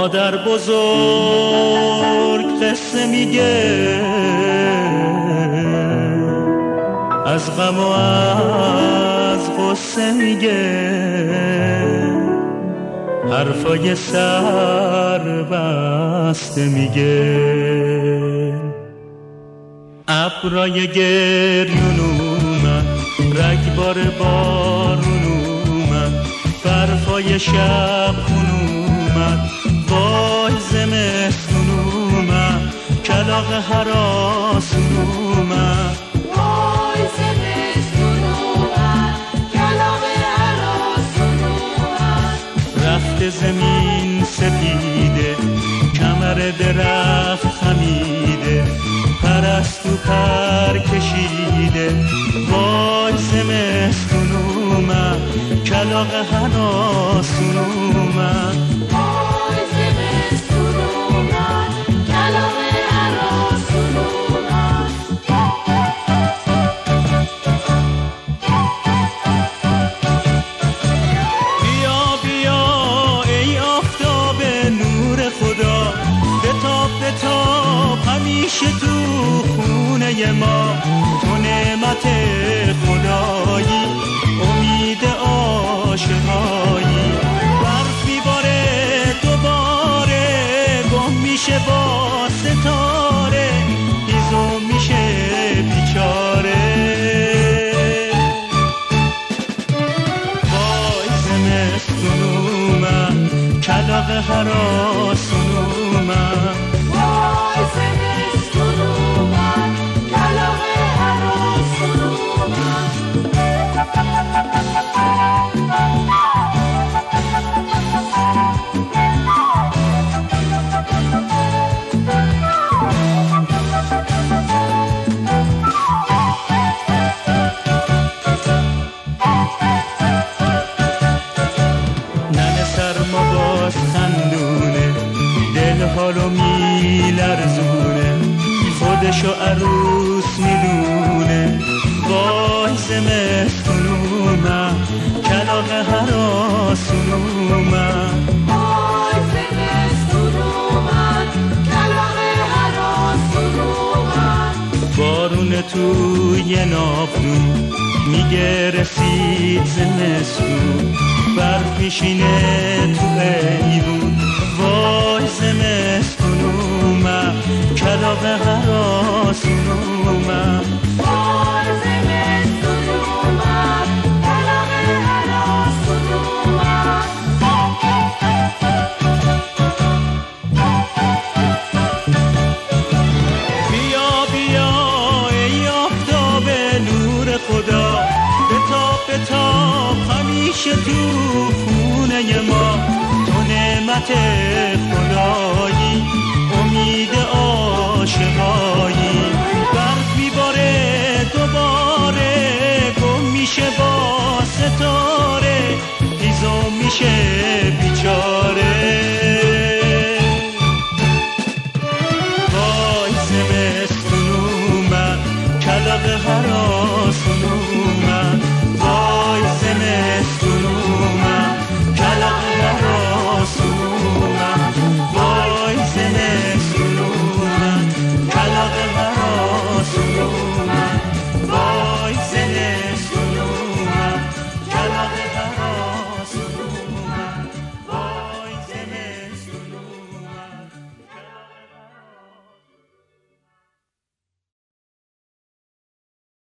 مادر بزرگ قصه میگه از غم و از غصه میگه، حرفای سر بسته میگه. ابرای گریون اومد، رگبار بارون اومد، برفای شب خون اومد، وای زمستون اومد، کلاغ هراسون اومد، وای زمستون اومد، کلاغ هراسون اومد. رخت زمین سپیده، کمر درخت خمیده، پرستو پر کشیده، وای زمستون اومد، کلاغ هراسون اومد، وای زمستون اومد، کلاغ هراسون اومد. بیا بیا ای آفتاب نور خدا، بتاب بتاب همیشه تو خونه ما. تو نعمت خدایی، امید عاشقایی، برف میباره دوباره، گم میشه با ستاره، هیزم میشه بیچاره. وای زمستون اومد، کلاغ هراسون اومد، وای زمستون اومد، کلاغ هراسون اومد. ننه سرما باز خندونه، دل حالو میلرزونه، خودشو عروس میدونه، وای زمستون اومد، کلاغ هراسون اومد، وای زمستون اومد، کلاغ هراسون اومد. بارون توی ناودون میگه رسید زمستون، برف میشینه تو ایوون، وای زمستون اومد، کلاغ هراسون اومد، وای زمستون اومد، کلاغ هراسون اومد. بیا بیا ای آفتاب نور خدا، بتاب بتاب همیشه تو خونه ما. تو نعمت